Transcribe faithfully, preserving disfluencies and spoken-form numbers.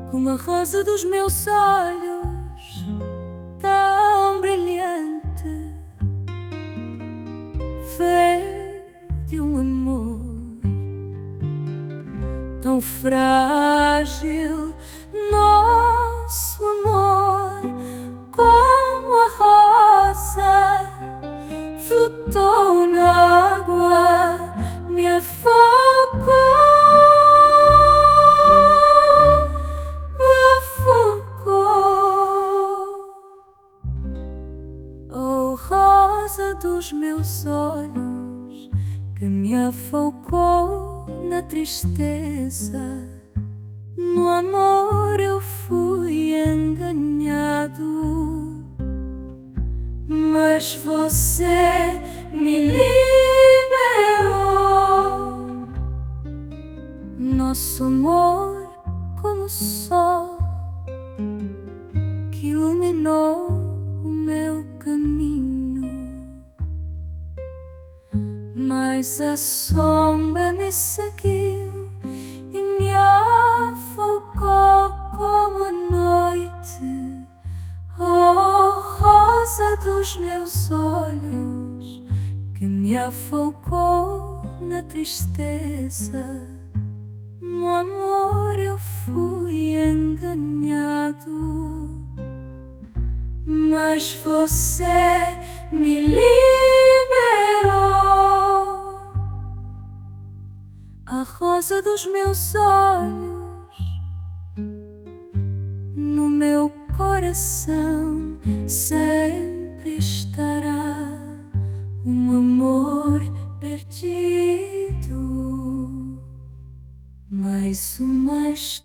como a rosa dos meus olhos, tão brilhante, veio um amor tão frágil, nosso amor, como a rosa, flutou na água, me afogou, me afogou. Oh, rosa dos meus olhos, que me afogou na tristeza. No amor eu fui enganado, mas você me liberou. Nosso amor como o sol que iluminou o meu caminho, mas a sombra me seguiu e me afogou como a noite. Oh, rosa dos meus olhos, que me afogou na tristeza. No amor eu fui enganado, mas você me liberou. A rosa dos meus olhos, no meu coração sempre está.